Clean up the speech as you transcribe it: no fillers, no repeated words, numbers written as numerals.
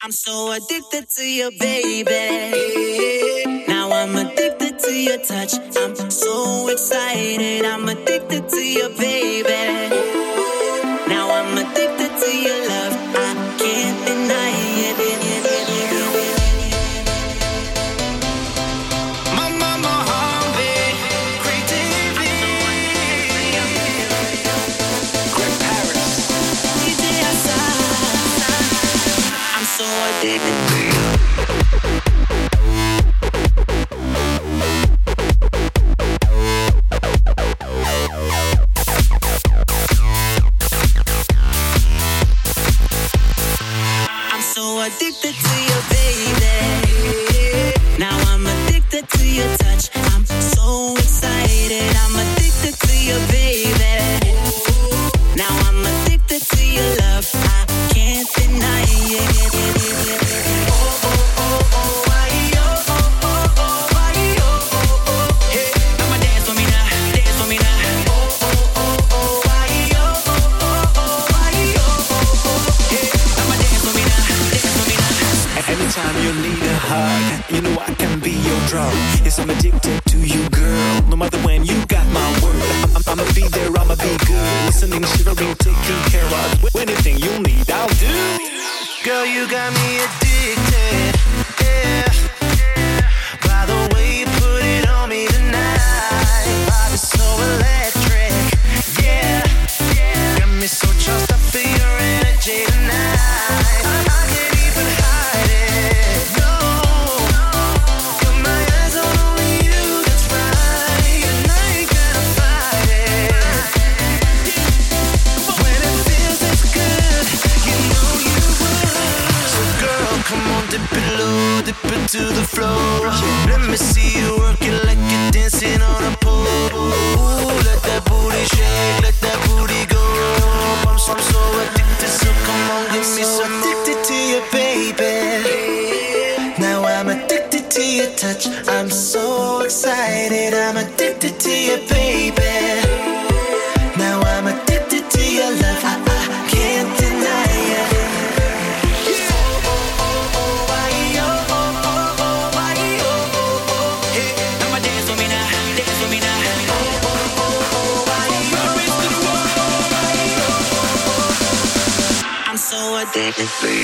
I'm so addicted to you, baby. Now I'm addicted to your touch. I'm so excited. I'm addicted to you, baby. Now I'm addicted to your love. I can't deny it. Mama, Harvey, Great TV. Great Paris. DJ Assad. I'm so addicted to you. Addicted to you, baby. Now I'm addicted to your touch. I'm so excited. I'm addicted to you, baby. Now I'm addicted to your love. I can't deny it. I'ma dance for me now, dance for me now. Anytime you need a hug, you know I can be your drug. Yes, I'm addicted to you, girl. No matter when, you got my word. I'ma be there, I'ma be good. Listening, shivering, taking care of anything you need, I'll do. Girl, you got me addicted, yeah. By the way you put it on me tonight, body so electric, yeah. Got me so charged up for your energy tonight. Dip into the floor. Let me see you work it like you're dancing on a pole. Ooh, let that booty shake, let that booty go. I'm so addicted, so come on, give me some. Addicted to you, baby. Now I'm addicted to your touch. I'm so excited. I'm addicted to you, baby. Now I'm addicted to your love. I can't deny it. Addicted to